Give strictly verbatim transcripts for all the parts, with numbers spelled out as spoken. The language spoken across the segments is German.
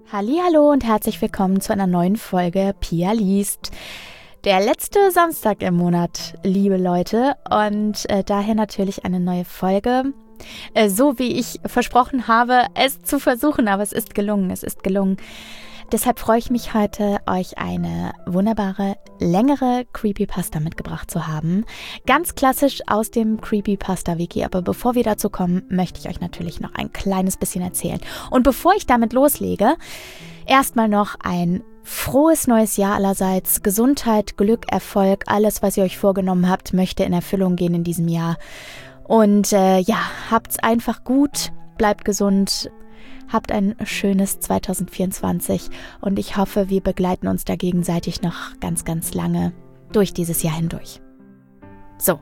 Hallihallo und herzlich willkommen zu einer neuen Folge Pia liest. Der letzte Samstag im Monat, liebe Leute, und äh, daher natürlich eine neue Folge. Äh, so wie ich versprochen habe, es zu versuchen, aber es ist gelungen, es ist gelungen. Deshalb freue ich mich heute, euch eine wunderbare, längere Creepypasta mitgebracht zu haben. Ganz klassisch aus dem Creepypasta-Wiki, aber bevor wir dazu kommen, möchte ich euch natürlich noch ein kleines bisschen erzählen. Und bevor ich damit loslege, erstmal noch ein frohes neues Jahr allerseits. Gesundheit, Glück, Erfolg, alles, was ihr euch vorgenommen habt, möchte in Erfüllung gehen in diesem Jahr. Und äh, ja, habt's einfach gut, bleibt gesund. Habt ein schönes zwanzig vierundzwanzig und ich hoffe, wir begleiten uns da gegenseitig noch ganz, ganz lange durch dieses Jahr hindurch. So,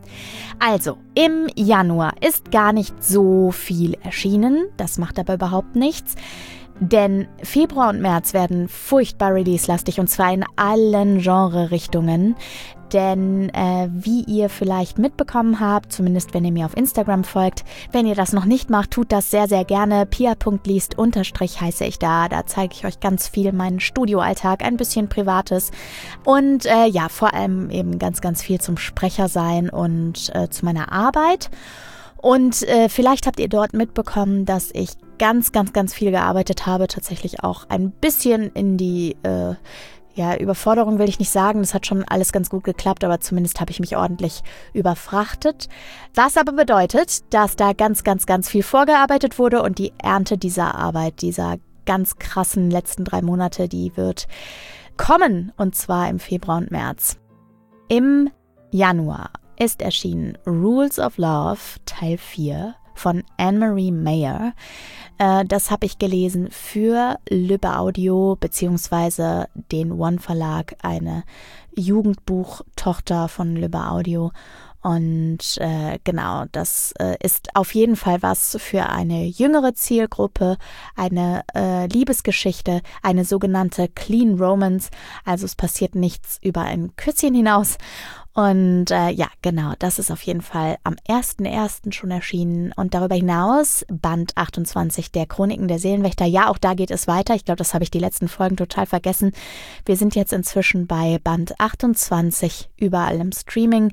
also im Januar ist gar nicht so viel erschienen, das macht aber überhaupt nichts, denn Februar und März werden furchtbar release-lastig und zwar in allen Genre-Richtungen. Denn äh, wie ihr vielleicht mitbekommen habt, zumindest wenn ihr mir auf Instagram folgt, wenn ihr das noch nicht macht, tut das sehr, sehr gerne. pia punkt liest unterstrich heiße ich da. Da zeige ich euch ganz viel meinen Studioalltag, ein bisschen Privates und äh, ja, vor allem eben ganz, ganz viel zum Sprecher sein und äh, zu meiner Arbeit. Und äh, vielleicht habt ihr dort mitbekommen, dass ich ganz, ganz, ganz viel gearbeitet habe, tatsächlich auch ein bisschen in die äh, Ja, Überforderung will ich nicht sagen, das hat schon alles ganz gut geklappt, aber zumindest habe ich mich ordentlich überfrachtet. Was aber bedeutet, dass da ganz, ganz, ganz viel vorgearbeitet wurde und die Ernte dieser Arbeit, dieser ganz krassen letzten drei Monate, die wird kommen und zwar im Februar und März. Im Januar ist erschienen Rules of Love Teil vier von Anne-Marie Meyer. Äh, das habe ich gelesen für Lübbe Audio beziehungsweise den One Verlag, eine Jugendbuchtochter von Lübbe Audio. Und äh, genau, das äh, ist auf jeden Fall was für eine jüngere Zielgruppe, eine äh, Liebesgeschichte, eine sogenannte Clean Romance. Also es passiert nichts über ein Küsschen hinaus. Und äh, ja, genau, das ist auf jeden Fall am ersten ersten schon erschienen. Und darüber hinaus Band achtundzwanzig der Chroniken der Seelenwächter. Ja, auch da geht es weiter. Ich glaube, das habe ich die letzten Folgen total vergessen. Wir sind jetzt inzwischen bei Band achtundzwanzig, überall im Streaming,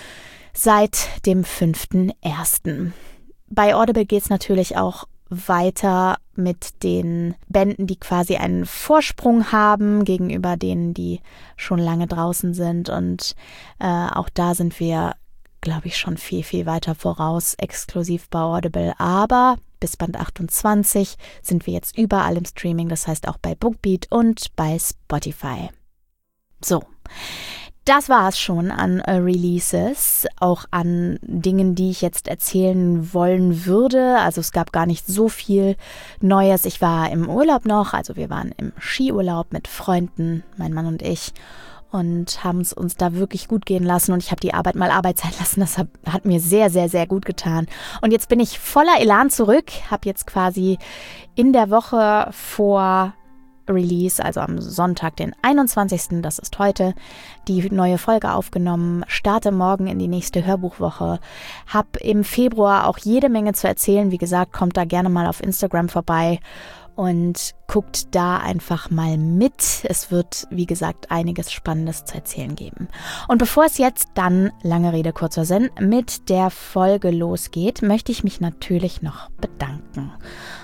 seit dem fünften ersten Bei Audible geht es natürlich auch weiter mit den Bänden, die quasi einen Vorsprung haben gegenüber denen, die schon lange draußen sind. Und äh, auch da sind wir, glaube ich, schon viel, viel weiter voraus, exklusiv bei Audible. Aber bis Band achtundzwanzig sind wir jetzt überall im Streaming, das heißt auch bei Bookbeat und bei Spotify. So. Das war es schon an äh, Releases, auch an Dingen, die ich jetzt erzählen wollen würde. Also es gab gar nicht so viel Neues. Ich war im Urlaub noch, also wir waren im Skiurlaub mit Freunden, mein Mann und ich, und haben es uns da wirklich gut gehen lassen. Und ich habe die Arbeit mal Arbeit sein lassen. Das hat, hat mir sehr, sehr, sehr gut getan. Und jetzt bin ich voller Elan zurück, habe jetzt quasi in der Woche vor Release, also am Sonntag, den einundzwanzigsten, das ist heute, die neue Folge aufgenommen, starte morgen in die nächste Hörbuchwoche, hab im Februar auch jede Menge zu erzählen, wie gesagt, kommt da gerne mal auf Instagram vorbei und guckt da einfach mal mit. Es wird, wie gesagt, einiges Spannendes zu erzählen geben. Und bevor es jetzt dann, lange Rede, kurzer Sinn, mit der Folge losgeht, möchte ich mich natürlich noch bedanken.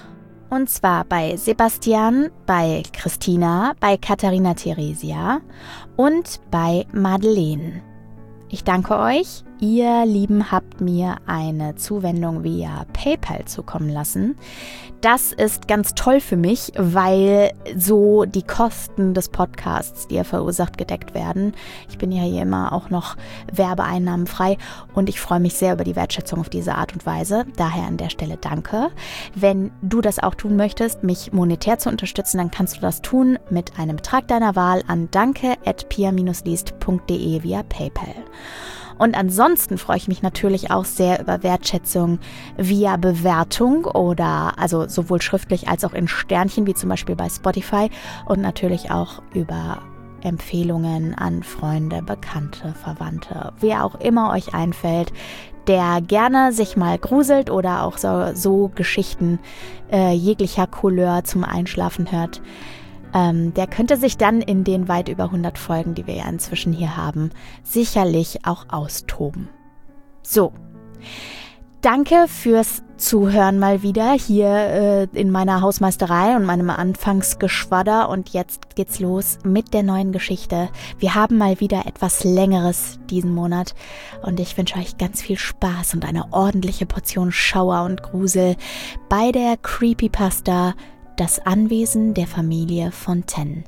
Und zwar bei Sebastian, bei Christina, bei Katharina Theresia und bei Madeleine. Ich danke euch. Ihr Lieben habt mir eine Zuwendung via PayPal zukommen lassen. Das ist ganz toll für mich, weil so die Kosten des Podcasts, die er verursacht, gedeckt werden. Ich bin ja hier immer auch noch werbeeinnahmenfrei und ich freue mich sehr über die Wertschätzung auf diese Art und Weise. Daher an der Stelle danke. Wenn du das auch tun möchtest, mich monetär zu unterstützen, dann kannst du das tun mit einem Betrag deiner Wahl an danke at pia dash liest punkt de via PayPal. Und ansonsten freue ich mich natürlich auch sehr über Wertschätzung via Bewertung oder also sowohl schriftlich als auch in Sternchen, wie zum Beispiel bei Spotify und natürlich auch über Empfehlungen an Freunde, Bekannte, Verwandte, wer auch immer euch einfällt, der gerne sich mal gruselt oder auch so, so Geschichten äh, jeglicher Couleur zum Einschlafen hört. Ähm, der könnte sich dann in den weit über hundert Folgen, die wir ja inzwischen hier haben, sicherlich auch austoben. So, danke fürs Zuhören mal wieder hier äh, in meiner Hausmeisterei und meinem Anfangsgeschwadder. Und jetzt geht's los mit der neuen Geschichte. Wir haben mal wieder etwas Längeres diesen Monat und ich wünsche euch ganz viel Spaß und eine ordentliche Portion Schauer und Grusel bei der Creepypasta Das Anwesen der Familie Fontaine.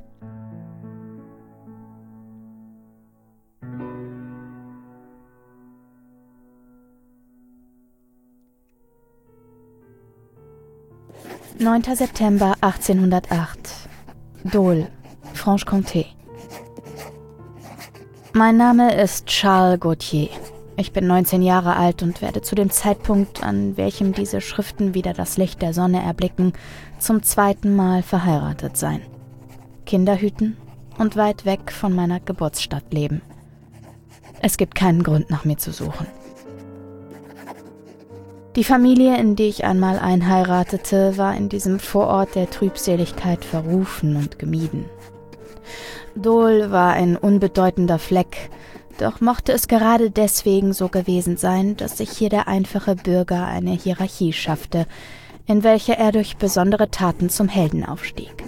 neunter September achtzehnhundertacht. Dole, Franche-Comté. Mein Name ist Charles Gauthier. Ich bin neunzehn Jahre alt und werde zu dem Zeitpunkt, an welchem diese Schriften wieder das Licht der Sonne erblicken, zum zweiten Mal verheiratet sein. Kinder hüten und weit weg von meiner Geburtsstadt leben. Es gibt keinen Grund, nach mir zu suchen. Die Familie, in die ich einmal einheiratete, war in diesem Vorort der Trübseligkeit verrufen und gemieden. Dole war ein unbedeutender Fleck, doch mochte es gerade deswegen so gewesen sein, dass sich hier der einfache Bürger eine Hierarchie schaffte, in welcher er durch besondere Taten zum Helden aufstieg.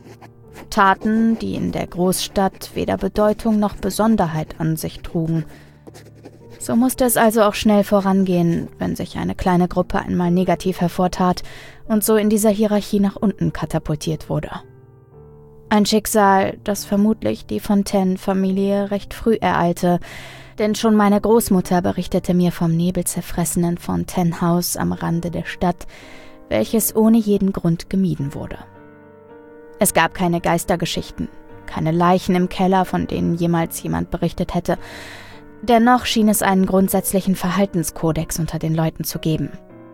Taten, die in der Großstadt weder Bedeutung noch Besonderheit an sich trugen. So musste es also auch schnell vorangehen, wenn sich eine kleine Gruppe einmal negativ hervortat und so in dieser Hierarchie nach unten katapultiert wurde. Ein Schicksal, das vermutlich die Fontaine-Familie recht früh ereilte, denn schon meine Großmutter berichtete mir vom nebelzerfressenen Fontaine-Haus am Rande der Stadt, welches ohne jeden Grund gemieden wurde. Es gab keine Geistergeschichten, keine Leichen im Keller, von denen jemals jemand berichtet hätte. Dennoch schien es einen grundsätzlichen Verhaltenskodex unter den Leuten zu geben.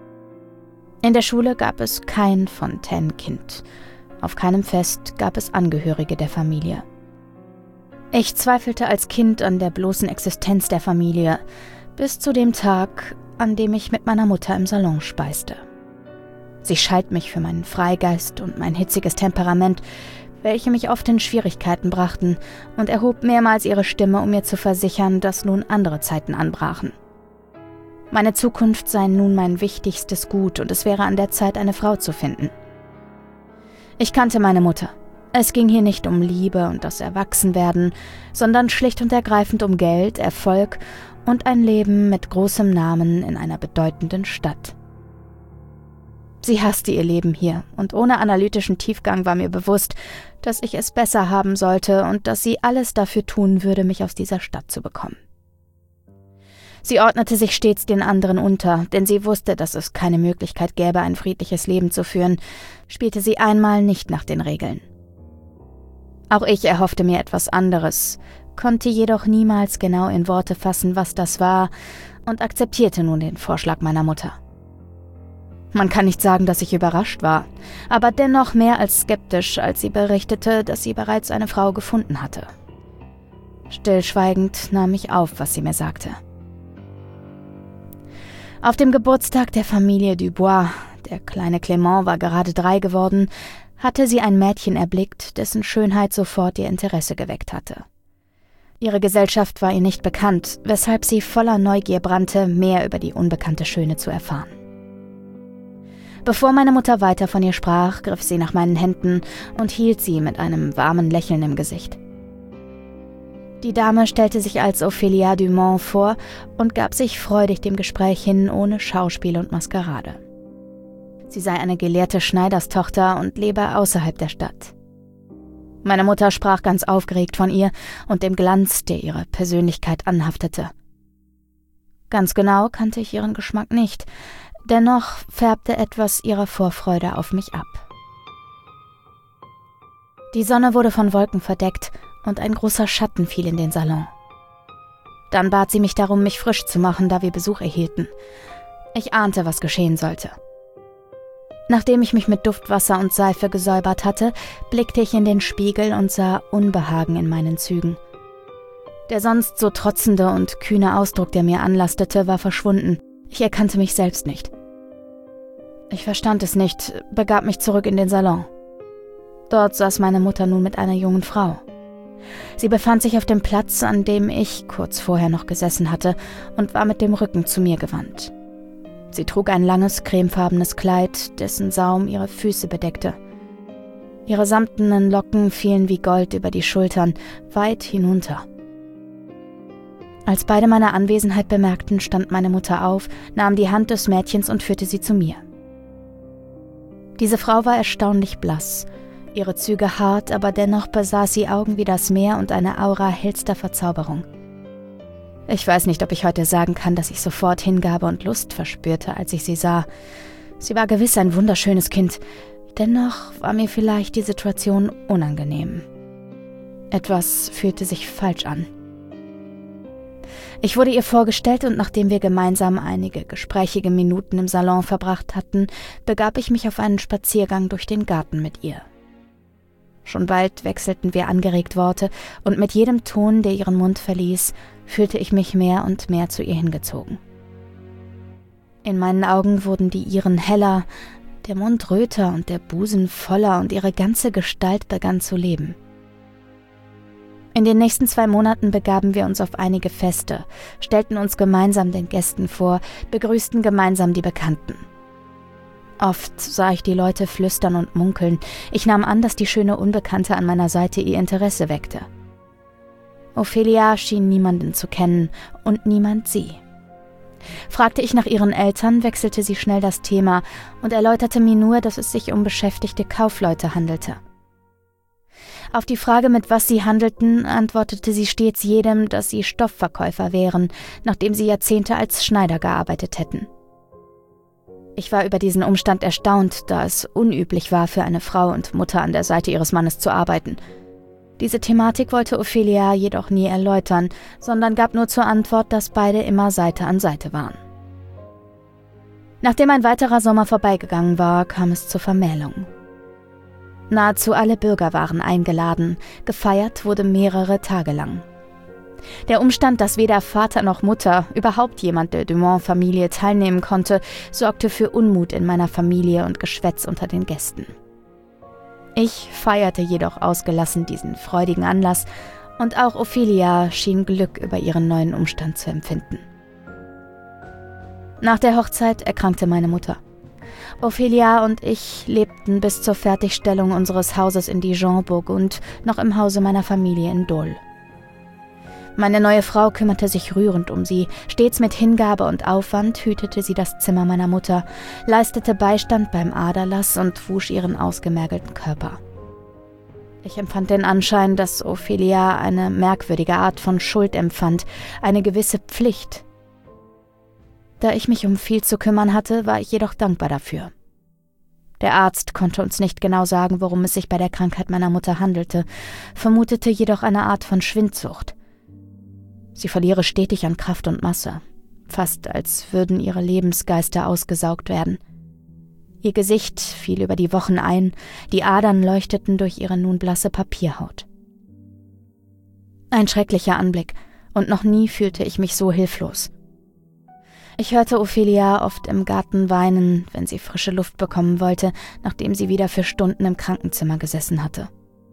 In der Schule gab es kein Fontaine-Kind. Auf keinem Fest gab es Angehörige der Familie. Ich zweifelte als Kind an der bloßen Existenz der Familie, bis zu dem Tag, an dem ich mit meiner Mutter im Salon speiste. Sie schalt mich für meinen Freigeist und mein hitziges Temperament, welche mich oft in Schwierigkeiten brachten, und erhob mehrmals ihre Stimme, um mir zu versichern, dass nun andere Zeiten anbrachen. Meine Zukunft sei nun mein wichtigstes Gut und es wäre an der Zeit, eine Frau zu finden. Ich kannte meine Mutter. Es ging hier nicht um Liebe und das Erwachsenwerden, sondern schlicht und ergreifend um Geld, Erfolg und ein Leben mit großem Namen in einer bedeutenden Stadt. Sie hasste ihr Leben hier, und ohne analytischen Tiefgang war mir bewusst, dass ich es besser haben sollte und dass sie alles dafür tun würde, mich aus dieser Stadt zu bekommen. Sie ordnete sich stets den anderen unter, denn sie wusste, dass es keine Möglichkeit gäbe, ein friedliches Leben zu führen, spielte sie einmal nicht nach den Regeln. Auch ich erhoffte mir etwas anderes, konnte jedoch niemals genau in Worte fassen, was das war, und akzeptierte nun den Vorschlag meiner Mutter. Man kann nicht sagen, dass ich überrascht war, aber dennoch mehr als skeptisch, als sie berichtete, dass sie bereits eine Frau gefunden hatte. Stillschweigend nahm ich auf, was sie mir sagte. Auf dem Geburtstag der Familie Dubois, der kleine Clément war gerade drei geworden, hatte sie ein Mädchen erblickt, dessen Schönheit sofort ihr Interesse geweckt hatte. Ihre Gesellschaft war ihr nicht bekannt, weshalb sie voller Neugier brannte, mehr über die unbekannte Schöne zu erfahren. Bevor meine Mutter weiter von ihr sprach, griff sie nach meinen Händen und hielt sie mit einem warmen Lächeln im Gesicht. Die Dame stellte sich als Ophélia Dumont vor und gab sich freudig dem Gespräch hin, ohne Schauspiel und Maskerade. Sie sei eine gelehrte Schneiderstochter und lebe außerhalb der Stadt. Meine Mutter sprach ganz aufgeregt von ihr und dem Glanz, der ihre Persönlichkeit anhaftete. Ganz genau kannte ich ihren Geschmack nicht, dennoch färbte etwas ihrer Vorfreude auf mich ab. Die Sonne wurde von Wolken verdeckt und ein großer Schatten fiel in den Salon. Dann bat sie mich darum, mich frisch zu machen, da wir Besuch erhielten. Ich ahnte, was geschehen sollte. Nachdem ich mich mit Duftwasser und Seife gesäubert hatte, blickte ich in den Spiegel und sah Unbehagen in meinen Zügen. Der sonst so trotzende und kühne Ausdruck, der mir anlastete, war verschwunden. Ich erkannte mich selbst nicht. Ich verstand es nicht, begab mich zurück in den Salon. Dort saß meine Mutter nun mit einer jungen Frau. Sie befand sich auf dem Platz, an dem ich kurz vorher noch gesessen hatte, und war mit dem Rücken zu mir gewandt. Sie trug ein langes, cremefarbenes Kleid, dessen Saum ihre Füße bedeckte. Ihre samtenen Locken fielen wie Gold über die Schultern, weit hinunter. Als beide meine Anwesenheit bemerkten, stand meine Mutter auf, nahm die Hand des Mädchens und führte sie zu mir. Diese Frau war erstaunlich blass, ihre Züge hart, aber dennoch besaß sie Augen wie das Meer und eine Aura hellster Verzauberung. Ich weiß nicht, ob ich heute sagen kann, dass ich sofort Hingabe und Lust verspürte, als ich sie sah. Sie war gewiss ein wunderschönes Kind, dennoch war mir vielleicht die Situation unangenehm. Etwas fühlte sich falsch an. Ich wurde ihr vorgestellt und nachdem wir gemeinsam einige gesprächige Minuten im Salon verbracht hatten, begab ich mich auf einen Spaziergang durch den Garten mit ihr. Schon bald wechselten wir angeregt Worte und mit jedem Ton, der ihren Mund verließ, fühlte ich mich mehr und mehr zu ihr hingezogen. In meinen Augen wurden die ihren heller, der Mund röter und der Busen voller und ihre ganze Gestalt begann zu leben. In den nächsten zwei Monaten begaben wir uns auf einige Feste, stellten uns gemeinsam den Gästen vor, begrüßten gemeinsam die Bekannten. Oft sah ich die Leute flüstern und munkeln. Ich nahm an, dass die schöne Unbekannte an meiner Seite ihr Interesse weckte. Ophelia schien niemanden zu kennen und niemand sie. Fragte ich nach ihren Eltern, wechselte sie schnell das Thema und erläuterte mir nur, dass es sich um beschäftigte Kaufleute handelte. Auf die Frage, mit was sie handelten, antwortete sie stets jedem, dass sie Stoffverkäufer wären, nachdem sie Jahrzehnte als Schneider gearbeitet hätten. Ich war über diesen Umstand erstaunt, da es unüblich war, für eine Frau und Mutter an der Seite ihres Mannes zu arbeiten. Diese Thematik wollte Ophelia jedoch nie erläutern, sondern gab nur zur Antwort, dass beide immer Seite an Seite waren. Nachdem ein weiterer Sommer vorbeigegangen war, kam es zur Vermählung. Nahezu alle Bürger waren eingeladen, gefeiert wurde mehrere Tage lang. Der Umstand, dass weder Vater noch Mutter, überhaupt jemand der Dumont-Familie teilnehmen konnte, sorgte für Unmut in meiner Familie und Geschwätz unter den Gästen. Ich feierte jedoch ausgelassen diesen freudigen Anlass und auch Ophelia schien Glück über ihren neuen Umstand zu empfinden. Nach der Hochzeit erkrankte meine Mutter. Ophelia und ich lebten bis zur Fertigstellung unseres Hauses in Dijon, Burgund, noch im Hause meiner Familie in Dole. Meine neue Frau kümmerte sich rührend um sie. Stets mit Hingabe und Aufwand hütete sie das Zimmer meiner Mutter, leistete Beistand beim Aderlass und wusch ihren ausgemergelten Körper. Ich empfand den Anschein, dass Ophelia eine merkwürdige Art von Schuld empfand, eine gewisse Pflicht. Da ich mich um viel zu kümmern hatte, war ich jedoch dankbar dafür. Der Arzt konnte uns nicht genau sagen, worum es sich bei der Krankheit meiner Mutter handelte, vermutete jedoch eine Art von Schwindsucht. Sie verliere stetig an Kraft und Masse, fast als würden ihre Lebensgeister ausgesaugt werden. Ihr Gesicht fiel über die Wochen ein, die Adern leuchteten durch ihre nun blasse Papierhaut. Ein schrecklicher Anblick, und noch nie fühlte ich mich so hilflos. Ich hörte Ophelia oft im Garten weinen, wenn sie frische Luft bekommen wollte, nachdem sie wieder für Stunden im Krankenzimmer gesessen hatte.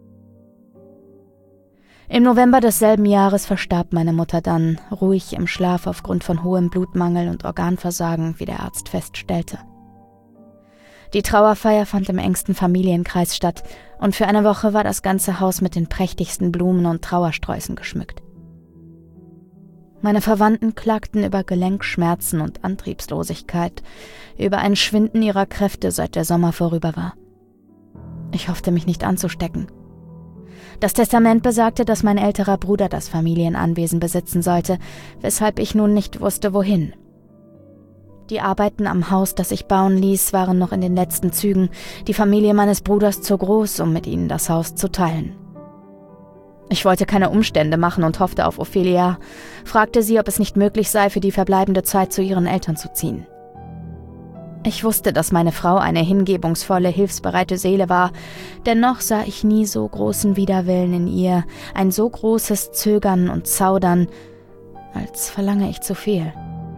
Im November desselben Jahres verstarb meine Mutter dann, ruhig im Schlaf aufgrund von hohem Blutmangel und Organversagen, wie der Arzt feststellte. Die Trauerfeier fand im engsten Familienkreis statt und für eine Woche war das ganze Haus mit den prächtigsten Blumen und Trauersträußen geschmückt. Meine Verwandten klagten über Gelenkschmerzen und Antriebslosigkeit, über ein Schwinden ihrer Kräfte, seit der Sommer vorüber war. Ich hoffte, mich nicht anzustecken. Das Testament besagte, dass mein älterer Bruder das Familienanwesen besitzen sollte, weshalb ich nun nicht wusste, wohin. Die Arbeiten am Haus, das ich bauen ließ, waren noch in den letzten Zügen, die Familie meines Bruders zu groß, um mit ihnen das Haus zu teilen. Ich wollte keine Umstände machen und hoffte auf Ophelia, fragte sie, ob es nicht möglich sei, für die verbleibende Zeit zu ihren Eltern zu ziehen. Ich wusste, dass meine Frau eine hingebungsvolle, hilfsbereite Seele war, dennoch sah ich nie so großen Widerwillen in ihr, ein so großes Zögern und Zaudern, als verlange ich zu viel.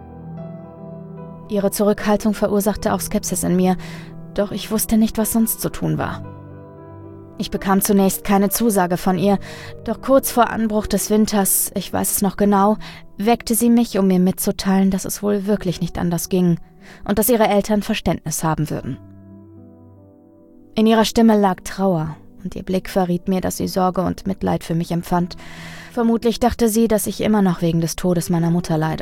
Ihre Zurückhaltung verursachte auch Skepsis in mir, doch ich wusste nicht, was sonst zu tun war. Ich bekam zunächst keine Zusage von ihr, doch kurz vor Anbruch des Winters, ich weiß es noch genau, weckte sie mich, um mir mitzuteilen, dass es wohl wirklich nicht anders ging und dass ihre Eltern Verständnis haben würden. In ihrer Stimme lag Trauer und ihr Blick verriet mir, dass sie Sorge und Mitleid für mich empfand. Vermutlich dachte sie, dass ich immer noch wegen des Todes meiner Mutter leide.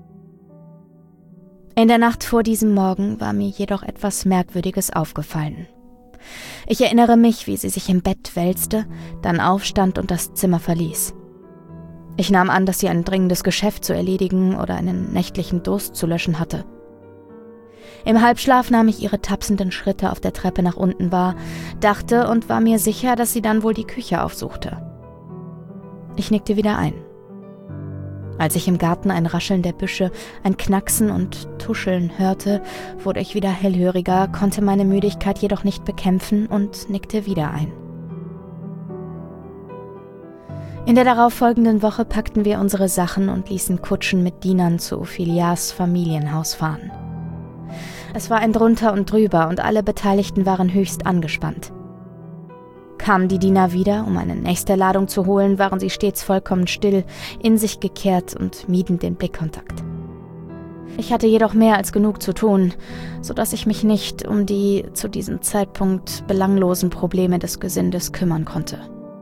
In der Nacht vor diesem Morgen war mir jedoch etwas Merkwürdiges aufgefallen. Ich erinnere mich, wie sie sich im Bett wälzte, dann aufstand und das Zimmer verließ. Ich nahm an, dass sie ein dringendes Geschäft zu erledigen oder einen nächtlichen Durst zu löschen hatte. Im Halbschlaf nahm ich ihre tapsenden Schritte auf der Treppe nach unten wahr, dachte und war mir sicher, dass sie dann wohl die Küche aufsuchte. Ich nickte wieder ein. Als ich im Garten ein Rascheln der Büsche, ein Knacksen und Tuscheln hörte, wurde ich wieder hellhöriger, konnte meine Müdigkeit jedoch nicht bekämpfen und nickte wieder ein. In der darauffolgenden Woche packten wir unsere Sachen und ließen Kutschen mit Dienern zu Ophelias Familienhaus fahren. Es war ein Drunter und Drüber und alle Beteiligten waren höchst angespannt. Kamen die Diener wieder, um eine nächste Ladung zu holen, waren sie stets vollkommen still, in sich gekehrt und mieden den Blickkontakt. Ich hatte jedoch mehr als genug zu tun, sodass ich mich nicht um die zu diesem Zeitpunkt belanglosen Probleme des Gesindes kümmern konnte.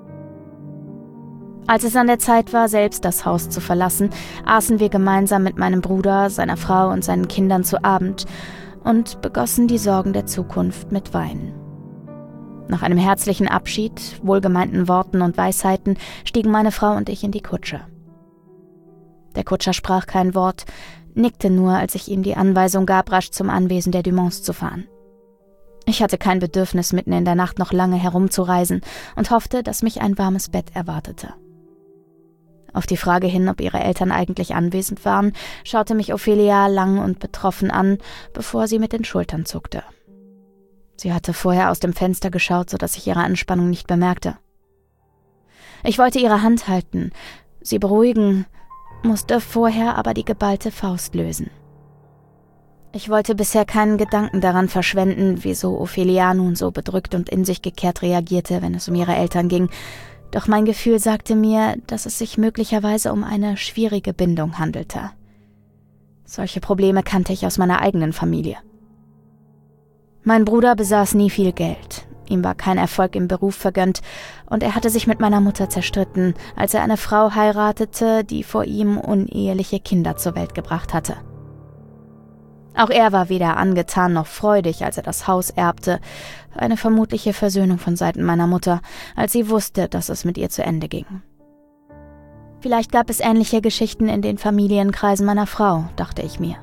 Als es an der Zeit war, selbst das Haus zu verlassen, aßen wir gemeinsam mit meinem Bruder, seiner Frau und seinen Kindern zu Abend und begossen die Sorgen der Zukunft mit Wein. Nach einem herzlichen Abschied, wohlgemeinten Worten und Weisheiten stiegen meine Frau und ich in die Kutsche. Der Kutscher sprach kein Wort, nickte nur, als ich ihm die Anweisung gab, rasch zum Anwesen der Dumonts zu fahren. Ich hatte kein Bedürfnis, mitten in der Nacht noch lange herumzureisen und hoffte, dass mich ein warmes Bett erwartete. Auf die Frage hin, ob ihre Eltern eigentlich anwesend waren, schaute mich Ophelia lang und betroffen an, bevor sie mit den Schultern zuckte. Sie hatte vorher aus dem Fenster geschaut, sodass ich ihre Anspannung nicht bemerkte. Ich wollte ihre Hand halten, sie beruhigen, musste vorher aber die geballte Faust lösen. Ich wollte bisher keinen Gedanken daran verschwenden, wieso Ophelia nun so bedrückt und in sich gekehrt reagierte, wenn es um ihre Eltern ging, doch mein Gefühl sagte mir, dass es sich möglicherweise um eine schwierige Bindung handelte. Solche Probleme kannte ich aus meiner eigenen Familie. Mein Bruder besaß nie viel Geld, ihm war kein Erfolg im Beruf vergönnt und er hatte sich mit meiner Mutter zerstritten, als er eine Frau heiratete, die vor ihm uneheliche Kinder zur Welt gebracht hatte. Auch er war weder angetan noch freudig, als er das Haus erbte, eine vermutliche Versöhnung von Seiten meiner Mutter, als sie wusste, dass es mit ihr zu Ende ging. Vielleicht gab es ähnliche Geschichten in den Familienkreisen meiner Frau, dachte ich mir.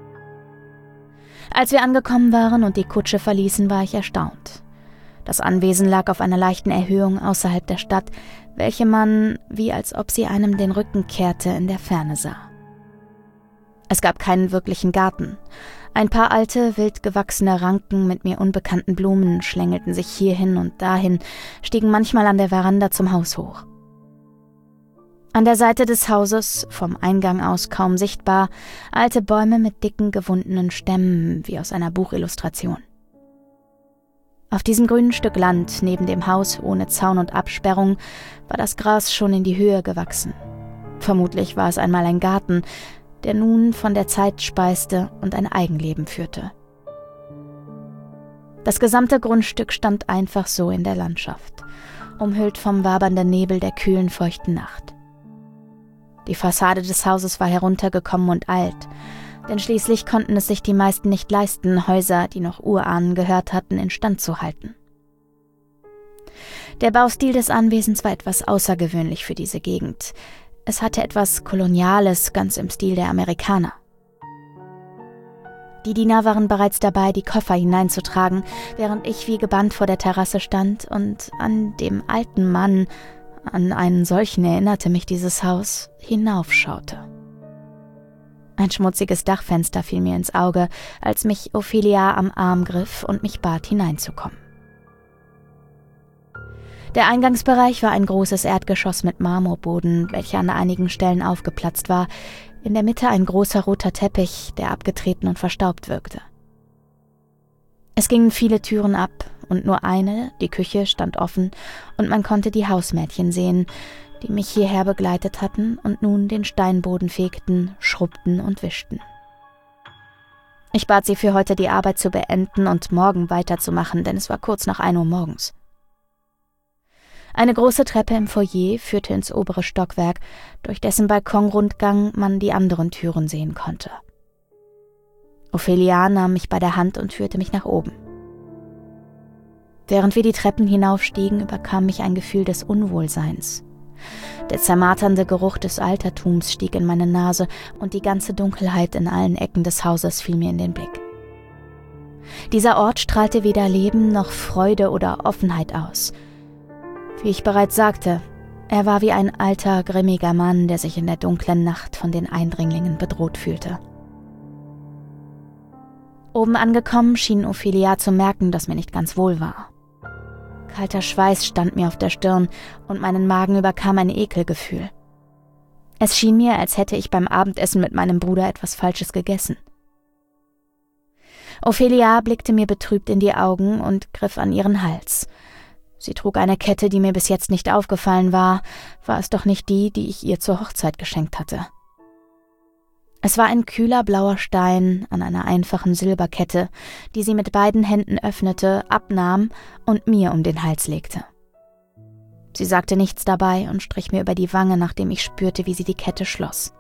Als wir angekommen waren und die Kutsche verließen, war ich erstaunt. Das Anwesen lag auf einer leichten Erhöhung außerhalb der Stadt, welche man, wie als ob sie einem den Rücken kehrte, in der Ferne sah. Es gab keinen wirklichen Garten. Ein paar alte, wild gewachsene Ranken mit mir unbekannten Blumen schlängelten sich hierhin und dahin, stiegen manchmal an der Veranda zum Haus hoch. An der Seite des Hauses, vom Eingang aus kaum sichtbar, alte Bäume mit dicken, gewundenen Stämmen, wie aus einer Buchillustration. Auf diesem grünen Stück Land, neben dem Haus ohne Zaun und Absperrung, war das Gras schon in die Höhe gewachsen. Vermutlich war es einmal ein Garten, der nun von der Zeit speiste und ein Eigenleben führte. Das gesamte Grundstück stand einfach so in der Landschaft, umhüllt vom wabernden Nebel der kühlen, feuchten Nacht. Die Fassade des Hauses war heruntergekommen und alt, denn schließlich konnten es sich die meisten nicht leisten, Häuser, die noch Urahnen gehört hatten, instand zu halten. Der Baustil des Anwesens war etwas außergewöhnlich für diese Gegend. Es hatte etwas Koloniales, ganz im Stil der Amerikaner. Die Diener waren bereits dabei, die Koffer hineinzutragen, während ich wie gebannt vor der Terrasse stand und an dem alten Mann, an einen solchen erinnerte mich dieses Haus, hinaufschaute. Ein schmutziges Dachfenster fiel mir ins Auge, als mich Ophelia am Arm griff und mich bat, hineinzukommen. Der Eingangsbereich war ein großes Erdgeschoss mit Marmorboden, welcher an einigen Stellen aufgeplatzt war, in der Mitte ein großer roter Teppich, der abgetreten und verstaubt wirkte. Es gingen viele Türen ab, und nur eine, die Küche, stand offen, und man konnte die Hausmädchen sehen, die mich hierher begleitet hatten und nun den Steinboden fegten, schrubbten und wischten. Ich bat sie für heute die Arbeit zu beenden und morgen weiterzumachen, denn es war kurz nach ein Uhr morgens. Eine große Treppe im Foyer führte ins obere Stockwerk, durch dessen Balkonrundgang man die anderen Türen sehen konnte. Ophelia nahm mich bei der Hand und führte mich nach oben. Während wir die Treppen hinaufstiegen, überkam mich ein Gefühl des Unwohlseins. Der zermarternde Geruch des Altertums stieg in meine Nase und die ganze Dunkelheit in allen Ecken des Hauses fiel mir in den Blick. Dieser Ort strahlte weder Leben noch Freude oder Offenheit aus. Wie ich bereits sagte, er war wie ein alter, grimmiger Mann, der sich in der dunklen Nacht von den Eindringlingen bedroht fühlte. Oben angekommen schien Ophelia zu merken, dass mir nicht ganz wohl war. Kalter Schweiß stand mir auf der Stirn und meinen Magen überkam ein Ekelgefühl. Es schien mir, als hätte ich beim Abendessen mit meinem Bruder etwas Falsches gegessen. Ophelia blickte mir betrübt in die Augen und griff an ihren Hals. Sie trug eine Kette, die mir bis jetzt nicht aufgefallen war, war es doch nicht die, die ich ihr zur Hochzeit geschenkt hatte. Es war ein kühler blauer Stein an einer einfachen Silberkette, die sie mit beiden Händen öffnete, abnahm und mir um den Hals legte. Sie sagte nichts dabei und strich mir über die Wange, nachdem ich spürte, wie sie die Kette schloss.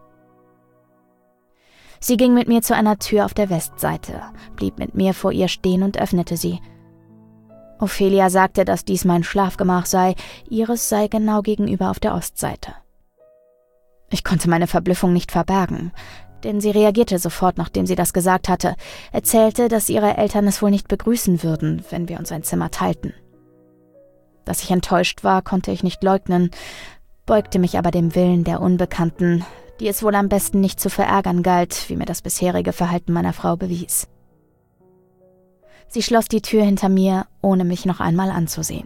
Sie ging mit mir zu einer Tür auf der Westseite, blieb mit mir vor ihr stehen und öffnete sie. Ophelia sagte, dass dies mein Schlafgemach sei, ihres sei genau gegenüber auf der Ostseite. Ich konnte meine Verblüffung nicht verbergen, denn sie reagierte sofort, nachdem sie das gesagt hatte, erzählte, dass ihre Eltern es wohl nicht begrüßen würden, wenn wir uns ein Zimmer teilten. Dass ich enttäuscht war, konnte ich nicht leugnen, beugte mich aber dem Willen der Unbekannten, die es wohl am besten nicht zu verärgern galt, wie mir das bisherige Verhalten meiner Frau bewies. Sie schloss die Tür hinter mir, ohne mich noch einmal anzusehen.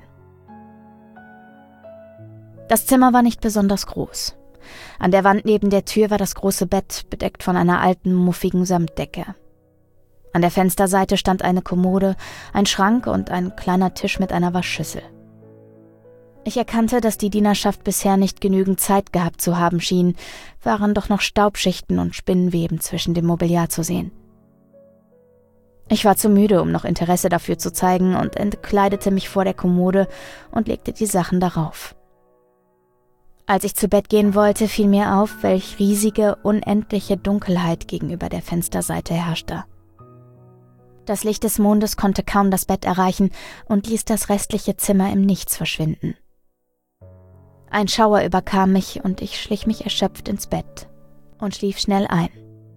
Das Zimmer war nicht besonders groß. An der Wand neben der Tür war das große Bett, bedeckt von einer alten, muffigen Samtdecke. An der Fensterseite stand eine Kommode, ein Schrank und ein kleiner Tisch mit einer Waschschüssel. Ich erkannte, dass die Dienerschaft bisher nicht genügend Zeit gehabt zu haben schien, waren doch noch Staubschichten und Spinnweben zwischen dem Mobiliar zu sehen. Ich war zu müde, um noch Interesse dafür zu zeigen, und entkleidete mich vor der Kommode und legte die Sachen darauf. Als ich zu Bett gehen wollte, fiel mir auf, welch riesige, unendliche Dunkelheit gegenüber der Fensterseite herrschte. Das Licht des Mondes konnte kaum das Bett erreichen und ließ das restliche Zimmer im Nichts verschwinden. Ein Schauer überkam mich und ich schlich mich erschöpft ins Bett und schlief schnell ein.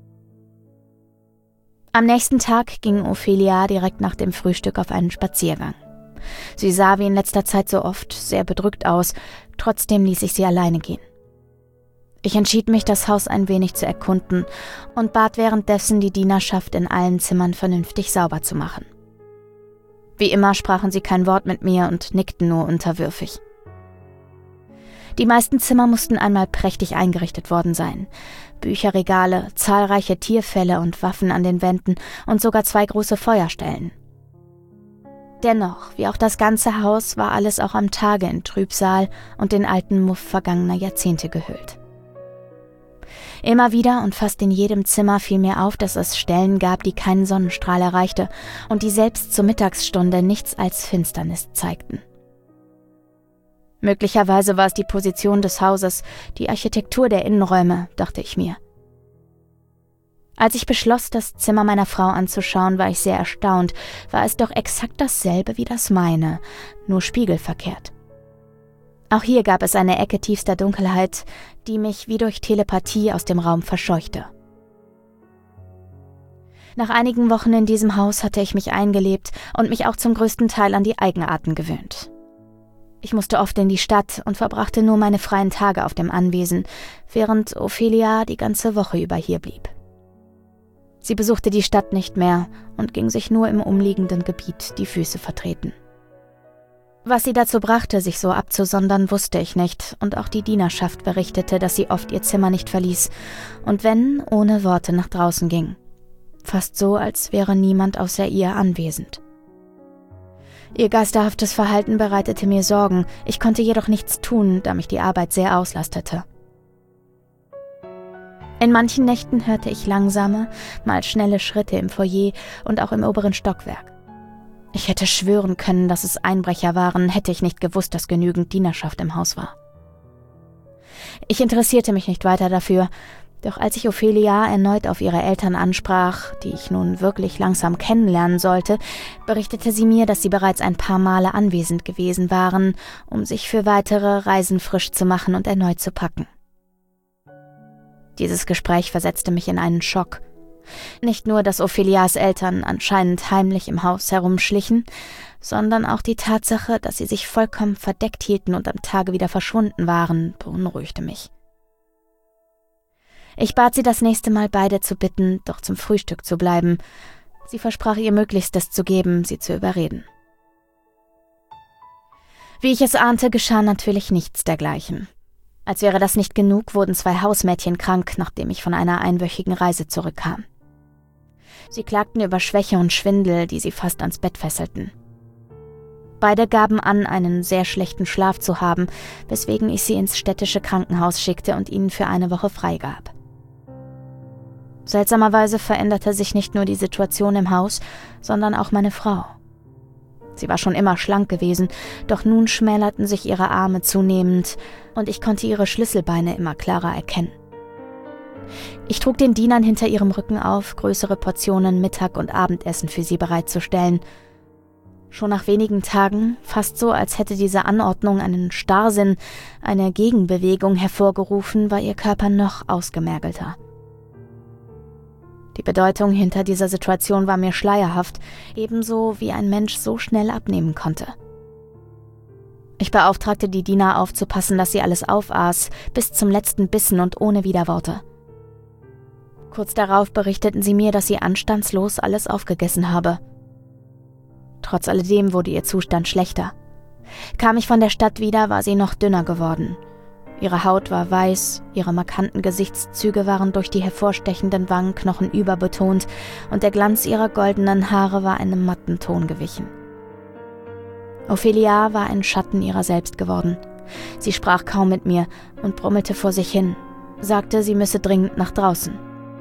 Am nächsten Tag ging Ophelia direkt nach dem Frühstück auf einen Spaziergang. Sie sah wie in letzter Zeit so oft sehr bedrückt aus, trotzdem ließ ich sie alleine gehen. Ich entschied mich, das Haus ein wenig zu erkunden und bat währenddessen die Dienerschaft, in allen Zimmern vernünftig sauber zu machen. Wie immer sprachen sie kein Wort mit mir und nickten nur unterwürfig. Die meisten Zimmer mussten einmal prächtig eingerichtet worden sein. Bücherregale, zahlreiche Tierfelle und Waffen an den Wänden und sogar zwei große Feuerstellen. Dennoch, wie auch das ganze Haus, war alles auch am Tage in Trübsal und den alten Muff vergangener Jahrzehnte gehüllt. Immer wieder und fast in jedem Zimmer fiel mir auf, dass es Stellen gab, die keinen Sonnenstrahl erreichte und die selbst zur Mittagsstunde nichts als Finsternis zeigten. Möglicherweise war es die Position des Hauses, die Architektur der Innenräume, dachte ich mir. Als ich beschloss, das Zimmer meiner Frau anzuschauen, war ich sehr erstaunt, war es doch exakt dasselbe wie das meine, nur spiegelverkehrt. Auch hier gab es eine Ecke tiefster Dunkelheit, die mich wie durch Telepathie aus dem Raum verscheuchte. Nach einigen Wochen in diesem Haus hatte ich mich eingelebt und mich auch zum größten Teil an die Eigenarten gewöhnt. Ich musste oft in die Stadt und verbrachte nur meine freien Tage auf dem Anwesen, während Ophelia die ganze Woche über hier blieb. Sie besuchte die Stadt nicht mehr und ging sich nur im umliegenden Gebiet die Füße vertreten. Was sie dazu brachte, sich so abzusondern, wusste ich nicht, und auch die Dienerschaft berichtete, dass sie oft ihr Zimmer nicht verließ und wenn, ohne Worte nach draußen ging. Fast so, als wäre niemand außer ihr anwesend. Ihr geisterhaftes Verhalten bereitete mir Sorgen, ich konnte jedoch nichts tun, da mich die Arbeit sehr auslastete. In manchen Nächten hörte ich langsame, mal schnelle Schritte im Foyer und auch im oberen Stockwerk. Ich hätte schwören können, dass es Einbrecher waren, hätte ich nicht gewusst, dass genügend Dienerschaft im Haus war. Ich interessierte mich nicht weiter dafür, doch als ich Ophelia erneut auf ihre Eltern ansprach, die ich nun wirklich langsam kennenlernen sollte, berichtete sie mir, dass sie bereits ein paar Male anwesend gewesen waren, um sich für weitere Reisen frisch zu machen und erneut zu packen. Dieses Gespräch versetzte mich in einen Schock. Nicht nur, dass Ophelias Eltern anscheinend heimlich im Haus herumschlichen, sondern auch die Tatsache, dass sie sich vollkommen verdeckt hielten und am Tage wieder verschwunden waren, beunruhigte mich. Ich bat sie das nächste Mal beide zu bitten, doch zum Frühstück zu bleiben. Sie versprach ihr Möglichstes zu geben, sie zu überreden. Wie ich es ahnte, geschah natürlich nichts dergleichen. Als wäre das nicht genug, wurden zwei Hausmädchen krank, nachdem ich von einer einwöchigen Reise zurückkam. Sie klagten über Schwäche und Schwindel, die sie fast ans Bett fesselten. Beide gaben an, einen sehr schlechten Schlaf zu haben, weswegen ich sie ins städtische Krankenhaus schickte und ihnen für eine Woche freigab. Seltsamerweise veränderte sich nicht nur die Situation im Haus, sondern auch meine Frau. Sie war schon immer schlank gewesen, doch nun schmälerten sich ihre Arme zunehmend und ich konnte ihre Schlüsselbeine immer klarer erkennen. Ich trug den Dienern hinter ihrem Rücken auf, größere Portionen Mittag- und Abendessen für sie bereitzustellen. Schon nach wenigen Tagen, fast so, als hätte diese Anordnung einen Starrsinn, eine Gegenbewegung hervorgerufen, war ihr Körper noch ausgemergelter. Die Bedeutung hinter dieser Situation war mir schleierhaft, ebenso wie ein Mensch so schnell abnehmen konnte. Ich beauftragte die Diener aufzupassen, dass sie alles aufaß, bis zum letzten Bissen und ohne Widerworte. Kurz darauf berichteten sie mir, dass sie anstandslos alles aufgegessen habe. Trotz alledem wurde ihr Zustand schlechter. Kam ich von der Stadt wieder, war sie noch dünner geworden. Ihre Haut war weiß, ihre markanten Gesichtszüge waren durch die hervorstechenden Wangenknochen überbetont und der Glanz ihrer goldenen Haare war einem matten Ton gewichen. Ophelia war ein Schatten ihrer selbst geworden. Sie sprach kaum mit mir und brummelte vor sich hin, sagte, sie müsse dringend nach draußen.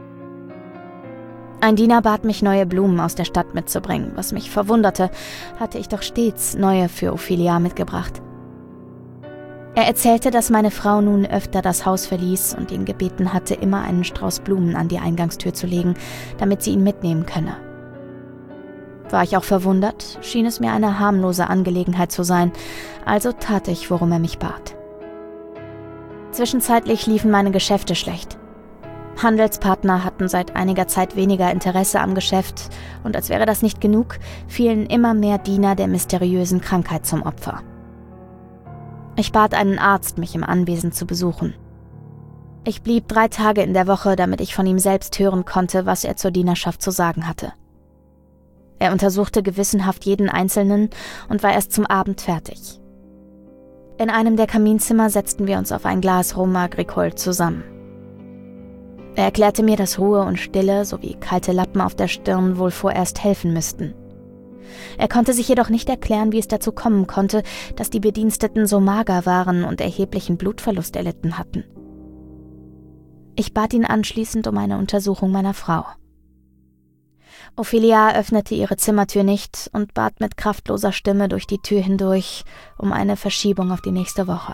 Ein Diener bat mich, neue Blumen aus der Stadt mitzubringen, was mich verwunderte, hatte ich doch stets neue für Ophelia mitgebracht. Er erzählte, dass meine Frau nun öfter das Haus verließ und ihn gebeten hatte, immer einen Strauß Blumen an die Eingangstür zu legen, damit sie ihn mitnehmen könne. War ich auch verwundert, schien es mir eine harmlose Angelegenheit zu sein, also tat ich, worum er mich bat. Zwischenzeitlich liefen meine Geschäfte schlecht. Handelspartner hatten seit einiger Zeit weniger Interesse am Geschäft und als wäre das nicht genug, fielen immer mehr Diener der mysteriösen Krankheit zum Opfer. Ich bat einen Arzt, mich im Anwesen zu besuchen. Ich blieb drei Tage in der Woche, damit ich von ihm selbst hören konnte, was er zur Dienerschaft zu sagen hatte. Er untersuchte gewissenhaft jeden Einzelnen und war erst zum Abend fertig. In einem der Kaminzimmer setzten wir uns auf ein Glas Rum Agricole zusammen. Er erklärte mir, dass Ruhe und Stille sowie kalte Lappen auf der Stirn wohl vorerst helfen müssten. Er konnte sich jedoch nicht erklären, wie es dazu kommen konnte, dass die Bediensteten so mager waren und erheblichen Blutverlust erlitten hatten. Ich bat ihn anschließend um eine Untersuchung meiner Frau. Ophelia öffnete ihre Zimmertür nicht und bat mit kraftloser Stimme durch die Tür hindurch um eine Verschiebung auf die nächste Woche.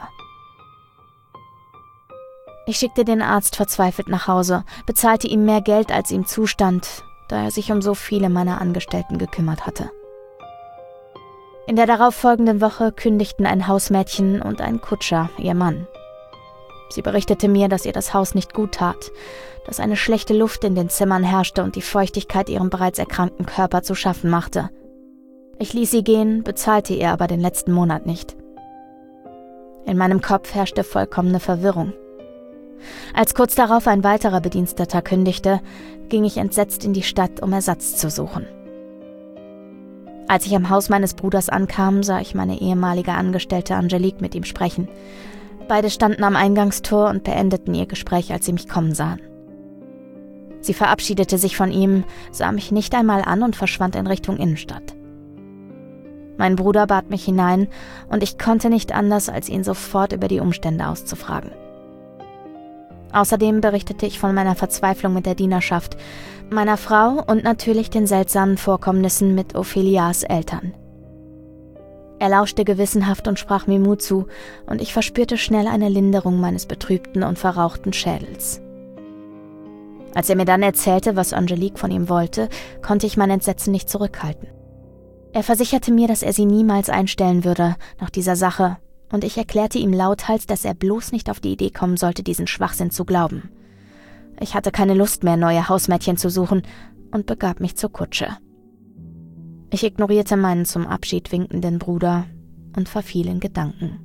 Ich schickte den Arzt verzweifelt nach Hause, bezahlte ihm mehr Geld, als ihm zustand, da er sich um so viele meiner Angestellten gekümmert hatte. In der darauffolgenden Woche kündigten ein Hausmädchen und ein Kutscher ihr Mann. Sie berichtete mir, dass ihr das Haus nicht gut tat, dass eine schlechte Luft in den Zimmern herrschte und die Feuchtigkeit ihrem bereits erkrankten Körper zu schaffen machte. Ich ließ sie gehen, bezahlte ihr aber den letzten Monat nicht. In meinem Kopf herrschte vollkommene Verwirrung. Als kurz darauf ein weiterer Bediensteter kündigte, ging ich entsetzt in die Stadt, um Ersatz zu suchen. Als ich am Haus meines Bruders ankam, sah ich meine ehemalige Angestellte Angelique mit ihm sprechen. Beide standen am Eingangstor und beendeten ihr Gespräch, als sie mich kommen sahen. Sie verabschiedete sich von ihm, sah mich nicht einmal an und verschwand in Richtung Innenstadt. Mein Bruder bat mich hinein und ich konnte nicht anders, als ihn sofort über die Umstände auszufragen. Außerdem berichtete ich von meiner Verzweiflung mit der Dienerschaft, meiner Frau und natürlich den seltsamen Vorkommnissen mit Ophelias Eltern. Er lauschte gewissenhaft und sprach mir Mut zu, und ich verspürte schnell eine Linderung meines betrübten und verrauchten Schädels. Als er mir dann erzählte, was Angelique von ihm wollte, konnte ich mein Entsetzen nicht zurückhalten. Er versicherte mir, dass er sie niemals einstellen würde nach dieser Sache, und ich erklärte ihm lauthals, dass er bloß nicht auf die Idee kommen sollte, diesen Schwachsinn zu glauben. Ich hatte keine Lust mehr, neue Hausmädchen zu suchen und begab mich zur Kutsche. Ich ignorierte meinen zum Abschied winkenden Bruder und verfiel in Gedanken.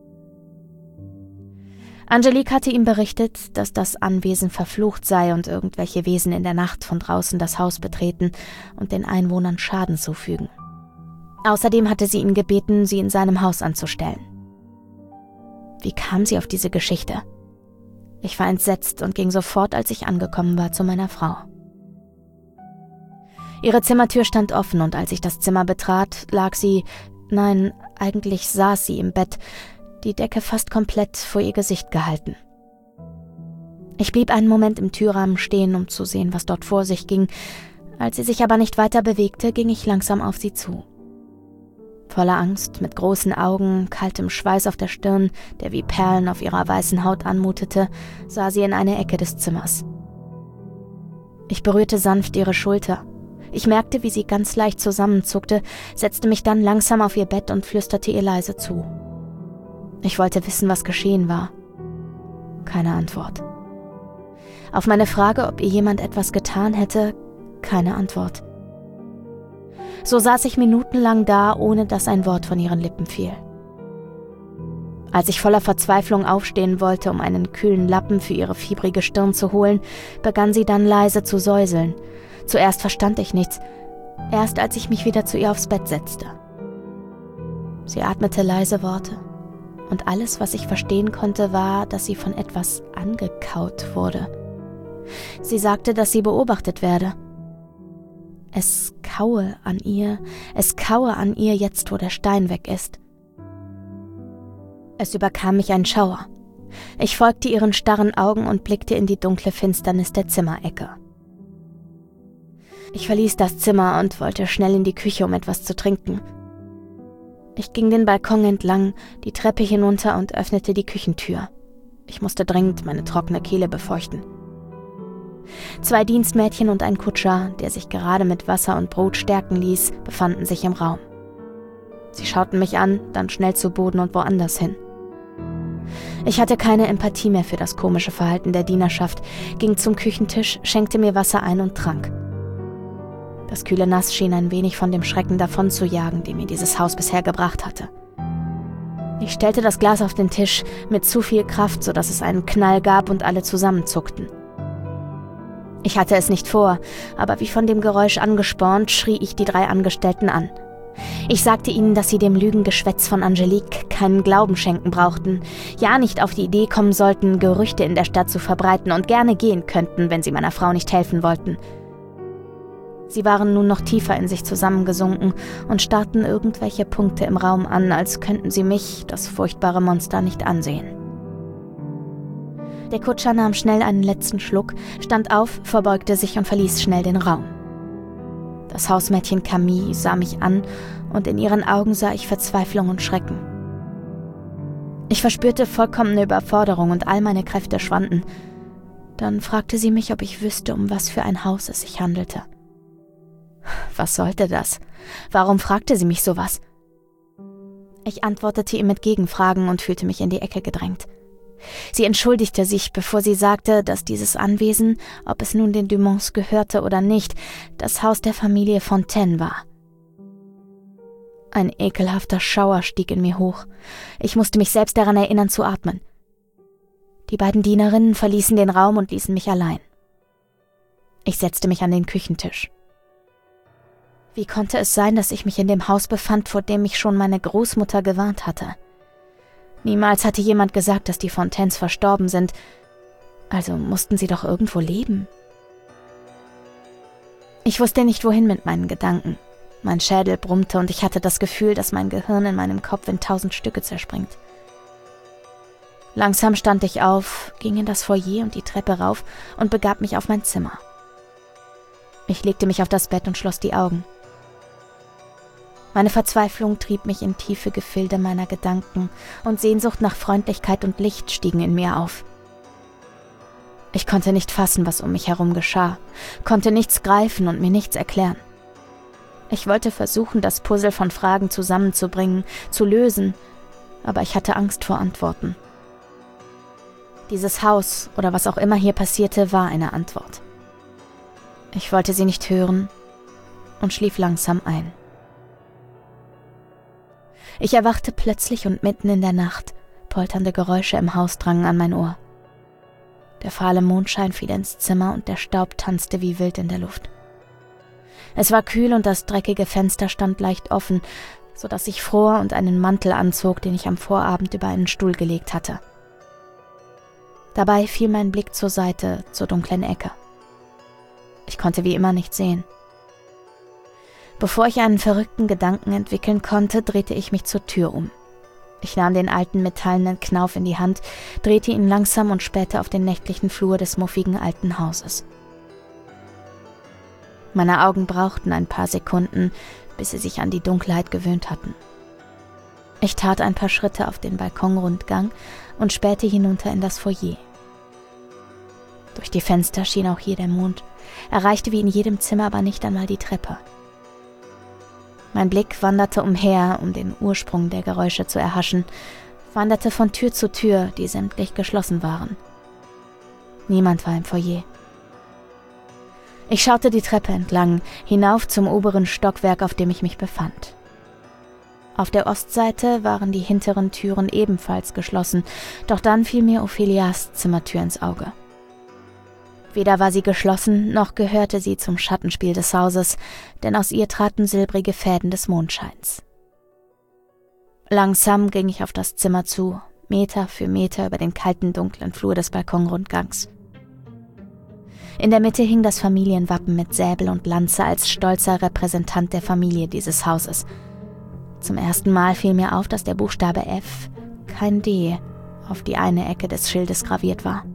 Angelique hatte ihm berichtet, dass das Anwesen verflucht sei und irgendwelche Wesen in der Nacht von draußen das Haus betreten und den Einwohnern Schaden zufügen. Außerdem hatte sie ihn gebeten, sie in seinem Haus anzustellen. Wie kam sie auf diese Geschichte? Ich war entsetzt und ging sofort, als ich angekommen war, zu meiner Frau. Ihre Zimmertür stand offen und als ich das Zimmer betrat, lag sie, nein, eigentlich saß sie im Bett, die Decke fast komplett vor ihr Gesicht gehalten. Ich blieb einen Moment im Türrahmen stehen, um zu sehen, was dort vor sich ging. Als sie sich aber nicht weiter bewegte, ging ich langsam auf sie zu. Voller Angst, mit großen Augen, kaltem Schweiß auf der Stirn, der wie Perlen auf ihrer weißen Haut anmutete, sah sie in eine Ecke des Zimmers. Ich berührte sanft ihre Schulter. Ich merkte, wie sie ganz leicht zusammenzuckte, setzte mich dann langsam auf ihr Bett und flüsterte ihr leise zu. Ich wollte wissen, was geschehen war. Keine Antwort. Auf meine Frage, ob ihr jemand etwas getan hätte, keine Antwort. So saß ich minutenlang da, ohne dass ein Wort von ihren Lippen fiel. Als ich voller Verzweiflung aufstehen wollte, um einen kühlen Lappen für ihre fiebrige Stirn zu holen, begann sie dann leise zu säuseln. Zuerst verstand ich nichts, erst als ich mich wieder zu ihr aufs Bett setzte. Sie atmete leise Worte, und alles, was ich verstehen konnte, war, dass sie von etwas angekaut wurde. Sie sagte, dass sie beobachtet werde. Es kaue an ihr, es kaue an ihr jetzt, wo der Stein weg ist. Es überkam mich ein Schauer. Ich folgte ihren starren Augen und blickte in die dunkle Finsternis der Zimmerecke. Ich verließ das Zimmer und wollte schnell in die Küche, um etwas zu trinken. Ich ging den Balkon entlang, die Treppe hinunter und öffnete die Küchentür. Ich musste dringend meine trockene Kehle befeuchten. Zwei Dienstmädchen und ein Kutscher, der sich gerade mit Wasser und Brot stärken ließ, befanden sich im Raum. Sie schauten mich an, dann schnell zu Boden und woanders hin. Ich hatte keine Empathie mehr für das komische Verhalten der Dienerschaft, ging zum Küchentisch, schenkte mir Wasser ein und trank. Das kühle Nass schien ein wenig von dem Schrecken davon zu jagen, den mir dieses Haus bisher gebracht hatte. Ich stellte das Glas auf den Tisch mit zu viel Kraft, sodass es einen Knall gab und alle zusammenzuckten. Ich hatte es nicht vor, aber wie von dem Geräusch angespornt, schrie ich die drei Angestellten an. Ich sagte ihnen, dass sie dem Lügengeschwätz von Angelique keinen Glauben schenken brauchten, ja nicht auf die Idee kommen sollten, Gerüchte in der Stadt zu verbreiten und gerne gehen könnten, wenn sie meiner Frau nicht helfen wollten. Sie waren nun noch tiefer in sich zusammengesunken und starrten irgendwelche Punkte im Raum an, als könnten sie mich, das furchtbare Monster, nicht ansehen. Der Kutscher nahm schnell einen letzten Schluck, stand auf, verbeugte sich und verließ schnell den Raum. Das Hausmädchen Camille sah mich an und in ihren Augen sah ich Verzweiflung und Schrecken. Ich verspürte vollkommene Überforderung und all meine Kräfte schwanden. Dann fragte sie mich, ob ich wüsste, um was für ein Haus es sich handelte. Was sollte das? Warum fragte sie mich sowas? Ich antwortete ihr mit Gegenfragen und fühlte mich in die Ecke gedrängt. Sie entschuldigte sich, bevor sie sagte, dass dieses Anwesen, ob es nun den Dumonts gehörte oder nicht, das Haus der Familie Fontaine war. Ein ekelhafter Schauer stieg in mir hoch. Ich musste mich selbst daran erinnern zu atmen. Die beiden Dienerinnen verließen den Raum und ließen mich allein. Ich setzte mich an den Küchentisch. Wie konnte es sein, dass ich mich in dem Haus befand, vor dem mich schon meine Großmutter gewarnt hatte? Niemals hatte jemand gesagt, dass die Fontaines verstorben sind, also mussten sie doch irgendwo leben. Ich wusste nicht, wohin mit meinen Gedanken. Mein Schädel brummte und ich hatte das Gefühl, dass mein Gehirn in meinem Kopf in tausend Stücke zerspringt. Langsam stand ich auf, ging in das Foyer und die Treppe rauf und begab mich auf mein Zimmer. Ich legte mich auf das Bett und schloss die Augen. Meine Verzweiflung trieb mich in tiefe Gefilde meiner Gedanken und Sehnsucht nach Freundlichkeit und Licht stiegen in mir auf. Ich konnte nicht fassen, was um mich herum geschah, konnte nichts greifen und mir nichts erklären. Ich wollte versuchen, das Puzzle von Fragen zusammenzubringen, zu lösen, aber ich hatte Angst vor Antworten. Dieses Haus oder was auch immer hier passierte, war eine Antwort. Ich wollte sie nicht hören und schlief langsam ein. Ich erwachte plötzlich und mitten in der Nacht. Polternde Geräusche im Haus drangen an mein Ohr. Der fahle Mondschein fiel ins Zimmer und der Staub tanzte wie wild in der Luft. Es war kühl und das dreckige Fenster stand leicht offen, so dass ich fror und einen Mantel anzog, den ich am Vorabend über einen Stuhl gelegt hatte. Dabei fiel mein Blick zur Seite, zur dunklen Ecke. Ich konnte wie immer nichts sehen. Bevor ich einen verrückten Gedanken entwickeln konnte, drehte ich mich zur Tür um. Ich nahm den alten metallenen Knauf in die Hand, drehte ihn langsam und spähte auf den nächtlichen Flur des muffigen alten Hauses. Meine Augen brauchten ein paar Sekunden, bis sie sich an die Dunkelheit gewöhnt hatten. Ich tat ein paar Schritte auf den Balkonrundgang und spähte hinunter in das Foyer. Durch die Fenster schien auch hier der Mond, erreichte wie in jedem Zimmer aber nicht einmal die Treppe. Mein Blick wanderte umher, um den Ursprung der Geräusche zu erhaschen, wanderte von Tür zu Tür, die sämtlich geschlossen waren. Niemand war im Foyer. Ich schaute die Treppe entlang, hinauf zum oberen Stockwerk, auf dem ich mich befand. Auf der Ostseite waren die hinteren Türen ebenfalls geschlossen, doch dann fiel mir Ophelias Zimmertür ins Auge. Weder war sie geschlossen, noch gehörte sie zum Schattenspiel des Hauses, denn aus ihr traten silbrige Fäden des Mondscheins. Langsam ging ich auf das Zimmer zu, Meter für Meter über den kalten, dunklen Flur des Balkonrundgangs. In der Mitte hing das Familienwappen mit Säbel und Lanze als stolzer Repräsentant der Familie dieses Hauses. Zum ersten Mal fiel mir auf, dass der Buchstabe F, kein D, auf die eine Ecke des Schildes graviert war.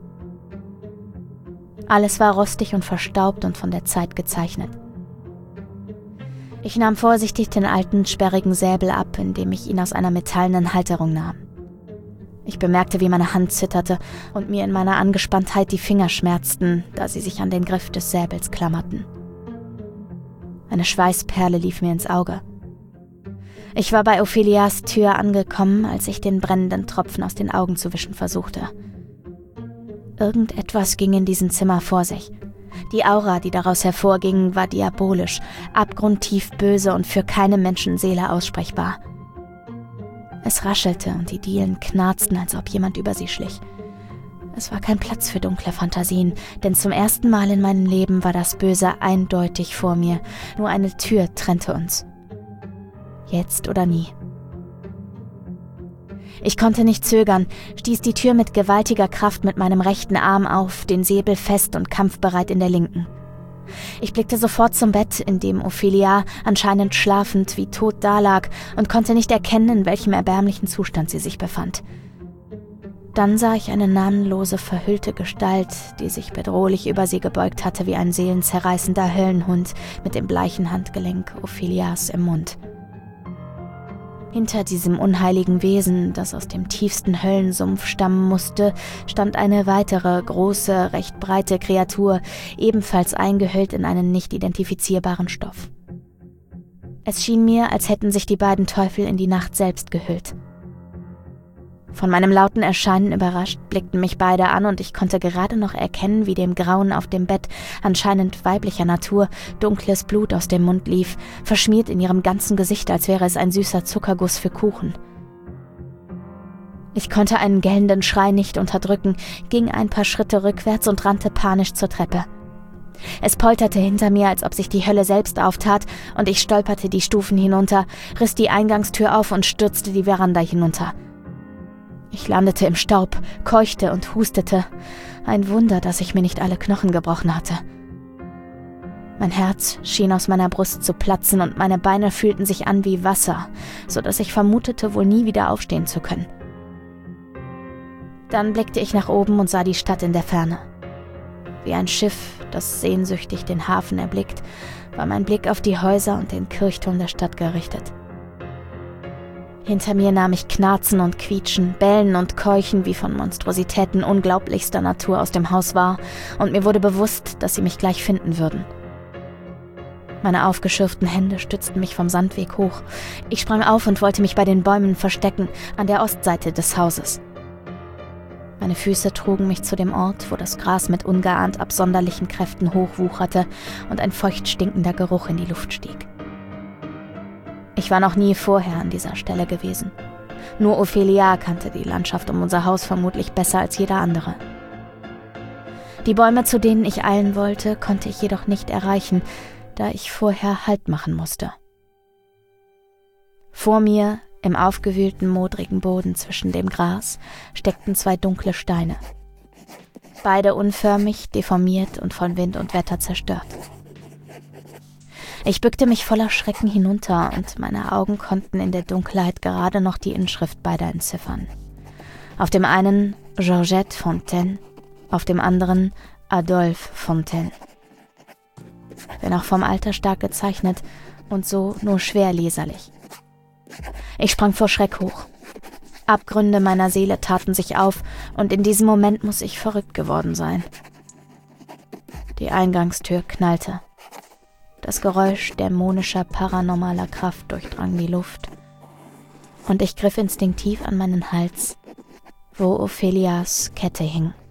Alles war rostig und verstaubt und von der Zeit gezeichnet. Ich nahm vorsichtig den alten, sperrigen Säbel ab, indem ich ihn aus einer metallenen Halterung nahm. Ich bemerkte, wie meine Hand zitterte und mir in meiner Angespanntheit die Finger schmerzten, da sie sich an den Griff des Säbels klammerten. Eine Schweißperle lief mir ins Auge. Ich war bei Ophelias Tür angekommen, als ich den brennenden Tropfen aus den Augen zu wischen versuchte. Irgendetwas ging in diesem Zimmer vor sich. Die Aura, die daraus hervorging, war diabolisch, abgrundtief böse und für keine Menschenseele aussprechbar. Es raschelte und die Dielen knarzten, als ob jemand über sie schlich. Es war kein Platz für dunkle Fantasien, denn zum ersten Mal in meinem Leben war das Böse eindeutig vor mir. Nur eine Tür trennte uns. Jetzt oder nie. Ich konnte nicht zögern, stieß die Tür mit gewaltiger Kraft mit meinem rechten Arm auf, den Säbel fest und kampfbereit in der linken. Ich blickte sofort zum Bett, in dem Ophelia, anscheinend schlafend, wie tot dalag und konnte nicht erkennen, in welchem erbärmlichen Zustand sie sich befand. Dann sah ich eine namenlose, verhüllte Gestalt, die sich bedrohlich über sie gebeugt hatte wie ein seelenzerreißender Höllenhund mit dem bleichen Handgelenk Ophelias im Mund. Hinter diesem unheiligen Wesen, das aus dem tiefsten Höllensumpf stammen musste, stand eine weitere, große, recht breite Kreatur, ebenfalls eingehüllt in einen nicht identifizierbaren Stoff. Es schien mir, als hätten sich die beiden Teufel in die Nacht selbst gehüllt. Von meinem lauten Erscheinen überrascht, blickten mich beide an und ich konnte gerade noch erkennen, wie dem Grauen auf dem Bett, anscheinend weiblicher Natur, dunkles Blut aus dem Mund lief, verschmiert in ihrem ganzen Gesicht, als wäre es ein süßer Zuckerguss für Kuchen. Ich konnte einen gellenden Schrei nicht unterdrücken, ging ein paar Schritte rückwärts und rannte panisch zur Treppe. Es polterte hinter mir, als ob sich die Hölle selbst auftat, und ich stolperte die Stufen hinunter, riss die Eingangstür auf und stürzte die Veranda hinunter. Ich landete im Staub, keuchte und hustete. Ein Wunder, dass ich mir nicht alle Knochen gebrochen hatte. Mein Herz schien aus meiner Brust zu platzen und meine Beine fühlten sich an wie Wasser, so dass ich vermutete, wohl nie wieder aufstehen zu können. Dann blickte ich nach oben und sah die Stadt in der Ferne. Wie ein Schiff, das sehnsüchtig den Hafen erblickt, war mein Blick auf die Häuser und den Kirchturm der Stadt gerichtet. Hinter mir nahm ich Knarzen und Quietschen, Bellen und Keuchen wie von Monstrositäten unglaublichster Natur aus dem Haus wahr, und mir wurde bewusst, dass sie mich gleich finden würden. Meine aufgeschürften Hände stützten mich vom Sandweg hoch. Ich sprang auf und wollte mich bei den Bäumen verstecken, an der Ostseite des Hauses. Meine Füße trugen mich zu dem Ort, wo das Gras mit ungeahnt absonderlichen Kräften hochwucherte und ein feucht stinkender Geruch in die Luft stieg. Ich war noch nie vorher an dieser Stelle gewesen. Nur Ophelia kannte die Landschaft um unser Haus vermutlich besser als jeder andere. Die Bäume, zu denen ich eilen wollte, konnte ich jedoch nicht erreichen, da ich vorher Halt machen musste. Vor mir, im aufgewühlten, modrigen Boden zwischen dem Gras, steckten zwei dunkle Steine. Beide unförmig, deformiert und von Wind und Wetter zerstört. Ich bückte mich voller Schrecken hinunter und meine Augen konnten in der Dunkelheit gerade noch die Inschrift beider entziffern. Auf dem einen Georgette Fontaine, auf dem anderen Adolphe Fontaine. Wenn auch vom Alter stark gezeichnet und so nur schwer leserlich. Ich sprang vor Schreck hoch. Abgründe meiner Seele taten sich auf, und in diesem Moment muss ich verrückt geworden sein. Die Eingangstür knallte. Das Geräusch dämonischer, paranormaler Kraft durchdrang die Luft. Und ich griff instinktiv an meinen Hals, wo Ophelias Kette hing.